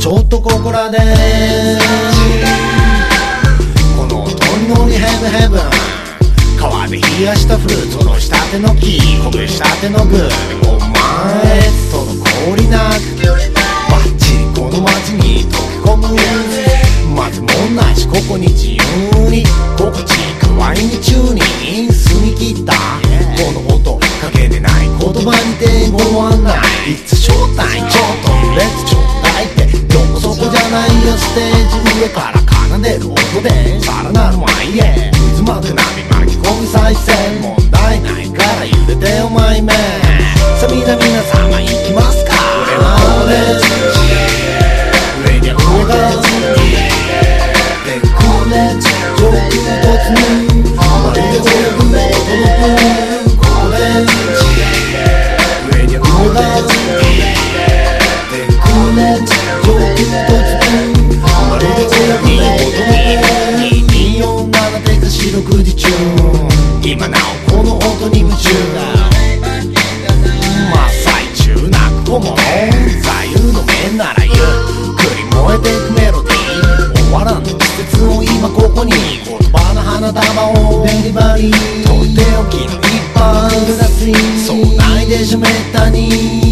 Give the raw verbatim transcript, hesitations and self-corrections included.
ちょっとここらでこの音に乗りヘブヘブン川で冷やしたフルーツのしたての木ほぐしたてのグーお前滞りなくバッチリこの街に溶け込むまずもないしここに自由に心地いくワインにチューニング澄み切ったこの音かけてない言葉にて思わないいつ正体ちょっとレッツちょうだいってどこそこじゃないよステージ上から奏でる音でさらなる前へ渦巻く波巻き込む再生問題ないから揺れてよマイメンさあ皆々様行きますか俺は俺上に上がでこれ上空突入まるで泳ぐの届くこれ上に上がでこれ上空突入まるで泳ぐの届くにによんななでか四六時中今なおこの音に夢中真っ最中泣く子も左右の面ならゆっくり燃えていくメロディー終わらん季節を今ここに言葉の花束をデリバリーとっておきの一杯グラスにそうないでしょめったに